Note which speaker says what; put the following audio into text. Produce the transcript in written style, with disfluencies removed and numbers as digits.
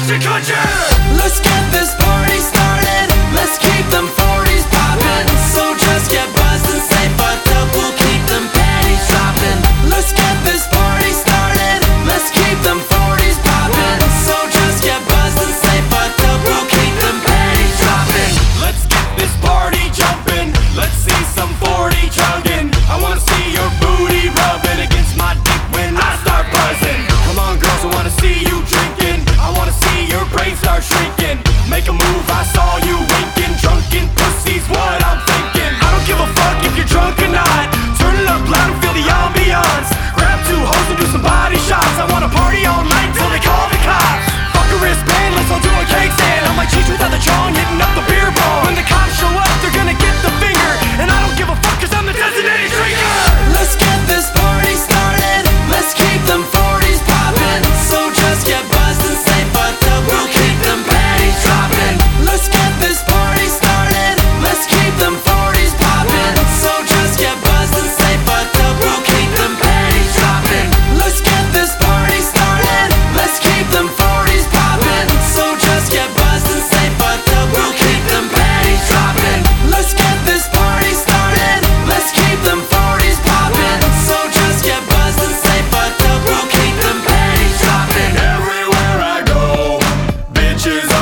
Speaker 1: your culture.
Speaker 2: Let's get this party started. Let's keep them 40s poppin'. So just get buzzed and stay fucked up. We'll keep them panties droppin'. Let's get this party started. Let's keep them 40s poppin'. So just get buzzed and stay fucked up. We'll keep them panties droppin'.
Speaker 1: Let's get this party jumpin'. Let's see some 40 chuggin'. I wanna see your booty rubbin' against my dick when I start buzzin'. Come on girls, I wanna see you drinkin'. I wanna see your brain start shrinking. Make a move, I saw you winking. Drunken pussy's what I'm thinking. I don't give a fuck if you're drunk or not. Turn it up loud and feel the ambiance. Grab two hoes and do some body shots. I wanna party all night till they call the cops. Fuck a wristband, let's all do a cake stand. On my cheeks without the chong, hitting up the beer bong. When the cops show up, they're gonna get the finger. And I don't give a fuck cause I'm the designated drinker.
Speaker 2: Let's get this party started. Let's keep them 40s poppin'. So just get buzzed and stay fucked up. We'll keep them panties droppin'. Let's get this party started. Let's keep them 40s poppin'. So just get buzzed and stay fucked up. We'll keep them panties droppin'. Let's get this party started. Let's keep them 40s poppin'. So just get buzzed and stay fucked up. We'll keep them panties droppin'. Let's get this party started. Let's keep them 40s poppin'. So just get buzzed and stay fucked up. We'll keep them panties droppin'.
Speaker 1: Everywhere I go, bitches